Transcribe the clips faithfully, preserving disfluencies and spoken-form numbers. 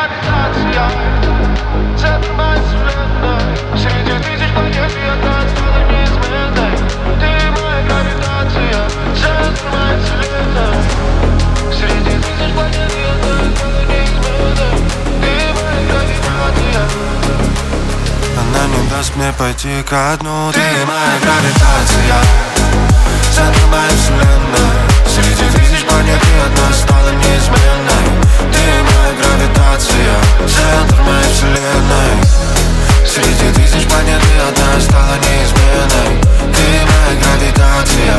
гравитация. Центр моей вселенной. Среди тысяч планет и одна стала неизменной. Ты моя гравитация. Центр моей вселенной. Среди тысяч планет и одна стала неизменной. Ты моя гравитация. Она не даст мне пойти ко дну. Ты моя гравитация. Центр моей вселенной. Среди тысяч планет и одна стала неизменной. Ты моя гравитация. Центр моей вселенной. Среди тысяч планет и одна стала неизменной. Ты моя гравитация.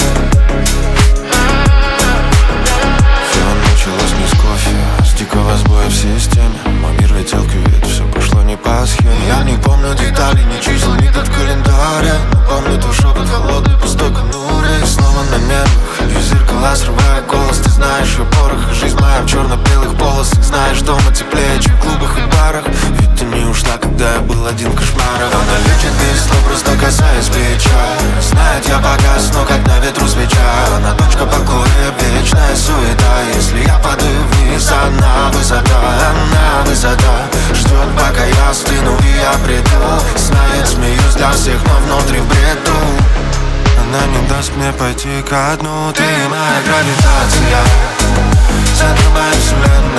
Все началось не с кофе, а с дикого сбоя в системе. Мой мир летел кювет, все пошло не по схеме. Я не помню деталей, ни чисел, ни дат календаря, но помню твой шепот холодный, пустой конуре. И снова на нервах, бью зеркала, срывая голос. Ты знаешь, я порох, и жизнь моя в черно-белых полосах. Знаешь, дома теплее, чем в клубах и барах. Ведь ты не ушла, когда я был один кошмаром. Она лечит без слов, просто касаясь плеча. Знает, я погас, но как на ветру свеча. Она точка покоя, вечная суета. Если я падаю вниз, она высота, она высота. Ждет, пока я остыну и я приду. Знает, смеюсь для всех, но внутри в бреду. Она не даст мне пойти ко дну. Ты моя гравитация. Центр моей вселенной.